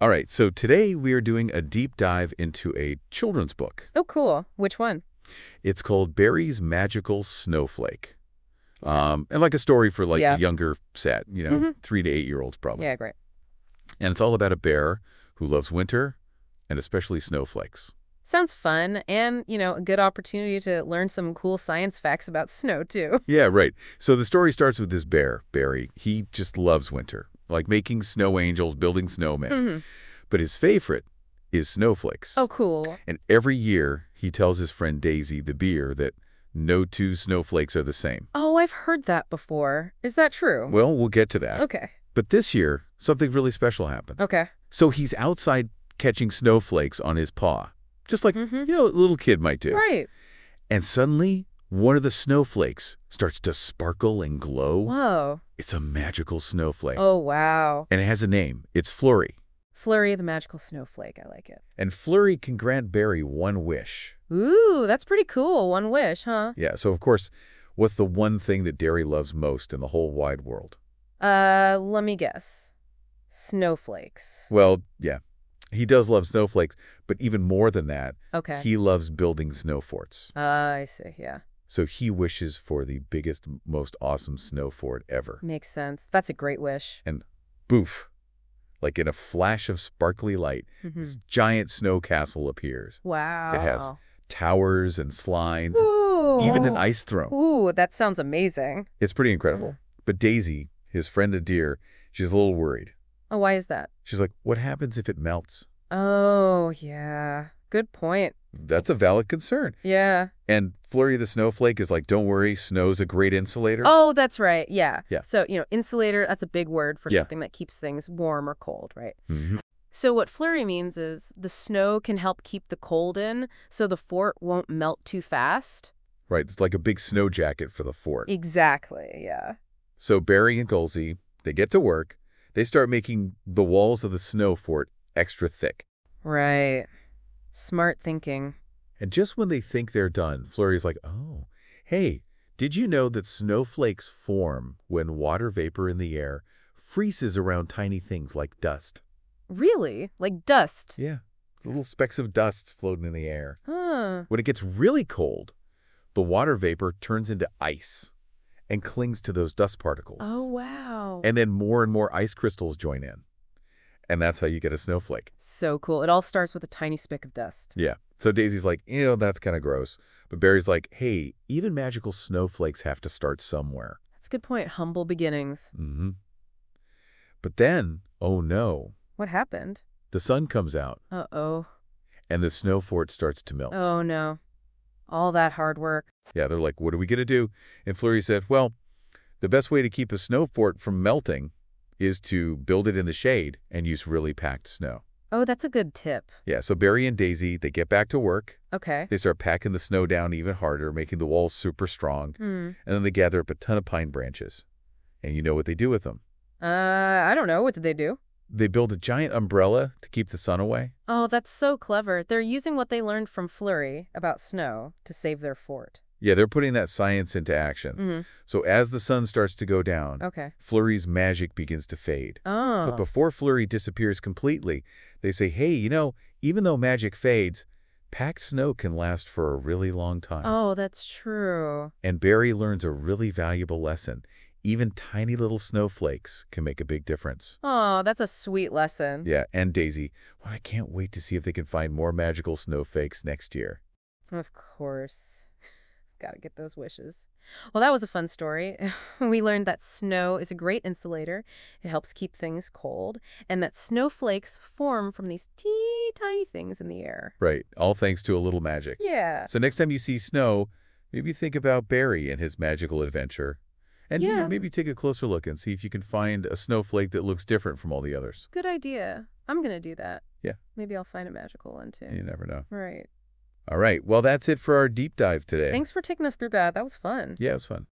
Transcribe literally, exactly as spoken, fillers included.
All right, so today we are doing a deep dive into a children's book. Oh, cool. Which one? It's called Barry's Magical Snowflake. Um, and like a story for like Yeah. younger set, you know, hmm three to eight year olds probably. Yeah, great. And it's all about a bear who loves winter and especially snowflakes. Sounds fun and, you know, a good opportunity to learn some cool science facts about snow, too. Yeah, right. So the story starts with this bear, Barry. He just loves winter, like making snow angels, building snowmen. hmm But his favorite is snowflakes. Oh, cool. And every year he tells his friend Daisy, the bear, that no two snowflakes are the same. Oh, I've heard that before. Is that true? Well, we'll get to that. Okay. But this year, something really special happened. Okay. So he's outside catching snowflakes on his paw, just like, hmm you know, a little kid might do. Right. And suddenly, one of the snowflakes starts to sparkle and glow. Whoa. It's a magical snowflake. Oh, wow. And it has a name. It's Flurry. Flurry the magical snowflake. I like it. And Flurry can grant Barry one wish. Ooh, that's pretty cool. One wish, huh? Yeah, so of course, what's the one thing that Barry loves most in the whole wide world? Uh, let me guess. Snowflakes. Well, yeah, he does love snowflakes, but even more than that, Okay. he loves building snow forts. Uh, I see. Yeah. So he wishes for the biggest, most awesome snow fort ever. Makes sense. That's a great wish. And boof, like in a flash of sparkly light, hmm this giant snow castle appears. Wow. It has towers and slides, Ooh. even an ice throne. Ooh, that sounds amazing. It's pretty incredible. But Daisy, his friend and dear, she's a little worried. Oh, why is that? She's like, what happens if it melts? Oh, yeah. Good point. That's a valid concern. Yeah. And Flurry the Snowflake is like, don't worry, snow's a great insulator. Oh, that's right. Yeah. Yeah. So, you know, insulator, that's a big word for Yeah. something that keeps things warm or cold, right? Mhm. So what flurry means is the snow can help keep the cold in so the fort won't melt too fast. Right, it's like a big snow jacket for the fort. Exactly, yeah. So Barry and Golsey, they get to work. They start making the walls of the snow fort extra thick. Right. Smart thinking. And just when they think they're done, Flurry's like, oh, hey, did you know that snowflakes form when water vapor in the air freezes around tiny things like dust? Really? Like dust? Yeah, little specks of dust floating in the air. Huh. When it gets really cold, the water vapor turns into ice and clings to those dust particles. Oh, wow. And then more and more ice crystals join in. And that's how you get a snowflake. So cool. It all starts with a tiny speck of dust. Yeah. So Daisy's like, ew, that's kind of gross. But Barry's like, hey, even magical snowflakes have to start somewhere. That's a good point. Humble beginnings. Mm-hmm. But then, oh no, What happened? the sun comes out Uh-oh. and the snow fort starts to melt. Oh, no. All that hard work. Yeah, they're like, what are we going to do? And Flurry said, well, the best way to keep a snow fort from melting is to build it in the shade and use really packed snow. Oh, that's a good tip. Yeah, so Barry and Daisy, they get back to work. Okay. They start packing the snow down even harder, making the walls super strong. Hmm. And then they gather up a ton of pine branches. And you know what they do with them? Uh, I don't know. What did they do? They build a giant umbrella to keep the sun away. Oh, that's so clever. They're using what they learned from Flurry about snow to save their fort. Yeah, they're putting that science into action. Mm-hmm. So as the sun starts to go down, Okay. Flurry's magic begins to fade. Oh. But before Flurry disappears completely, they say, hey, you know, even though magic fades, packed snow can last for a really long time. Oh, that's true. And Barry learns a really valuable lesson. Even tiny little snowflakes can make a big difference. Oh, that's a sweet lesson. Yeah, and Daisy, well, I can't wait to see if they can find more magical snowflakes next year. Of course. Gotta get those wishes. Well, that was a fun story. We learned that snow is a great insulator. It helps keep things cold. And that snowflakes form from these teeny tiny things in the air. Right, all thanks to a little magic. Yeah. So next time you see snow, maybe think about Barry and his magical adventure. And you know, Yeah. maybe take a closer look and see if you can find a snowflake that looks different from all the others. Good idea. I'm gonna do that. Yeah. Maybe I'll find a magical one too. You never know. Right. All right, well, that's it for our deep dive today. Thanks for taking us through that. That was fun. Yeah, it was fun.